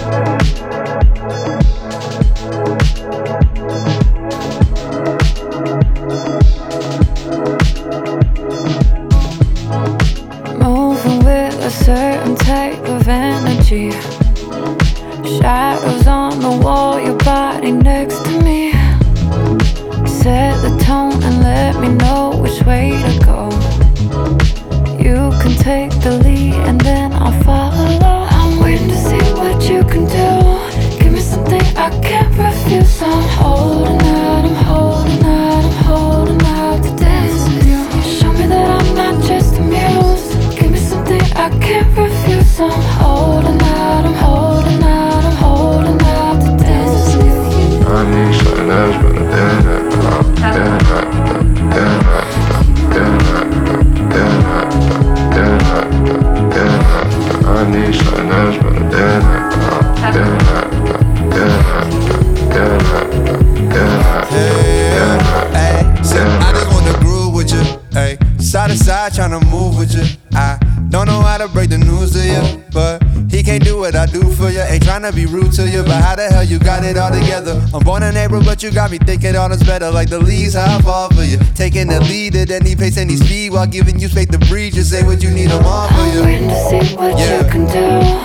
Moving with a certain type of energy. Shadows on the wall, your body next to me. Set the tone and let me know which way to go. You can take the lead and then I'll follow. I'm waiting to see what you can do. Give me something I can't refuse. I'm holding out, I'm holding out, I'm holding out to dance with you. Show me that I'm not just a muse. Give me something I can't refuse. I'm holding out, I'm holding out, I'm holding out to dance with you. I need something else but a dead. I need something else but a dead. I just wanna groove with you, ayy. Side to side, tryna move with you. I don't know how to break the news to you, but he can't do what I do for you. Ain't tryna be rude to you, but how the hell you got it all together? I'm born in April, but you got me thinking all is better. Like the leaves, how I fall for you. Taking the lead at any pace, any speed, while giving you space to breathe. Just say what you need, I'm all for you. I'm waiting to see what you can do.